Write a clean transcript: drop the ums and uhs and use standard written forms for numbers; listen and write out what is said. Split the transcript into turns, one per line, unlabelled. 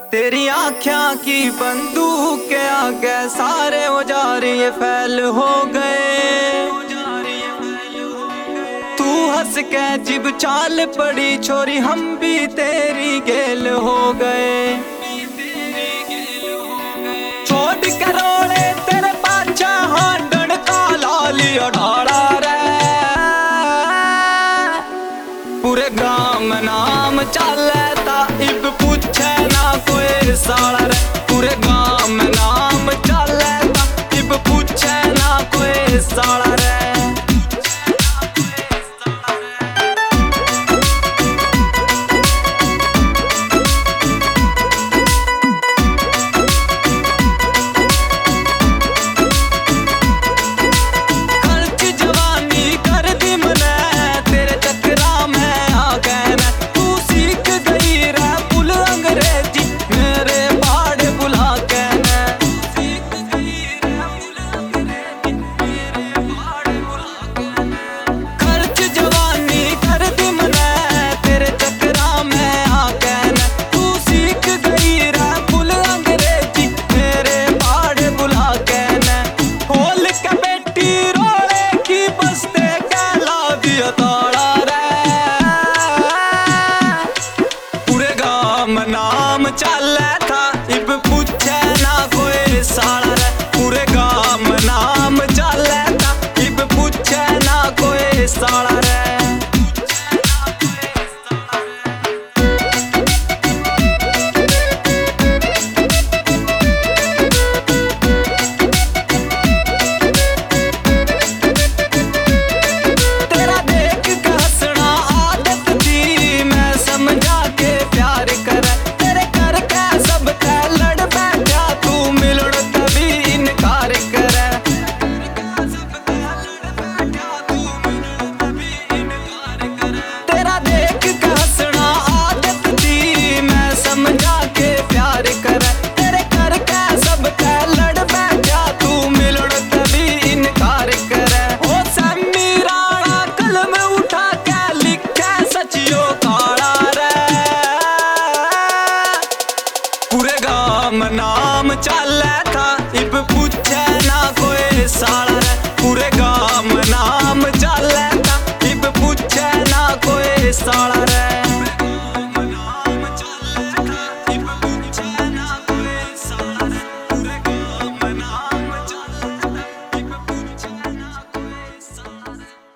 तेरी आँखों की बंदूक के आगे सारे औजार ये फैल हो गए। तू हंस के जिब चाल पड़ी छोरी, हम भी तेरी गेल हो गए। छोड़ के रोड़े तेरे पाछा हांडन का लाली ढाड़ा रे। पूरे गांव में नाम चले ता इब पूछे ना कोई साला रे। पूरे गांव में नाम चले ता इब पूछे ना कोई साला रे। नाम चले था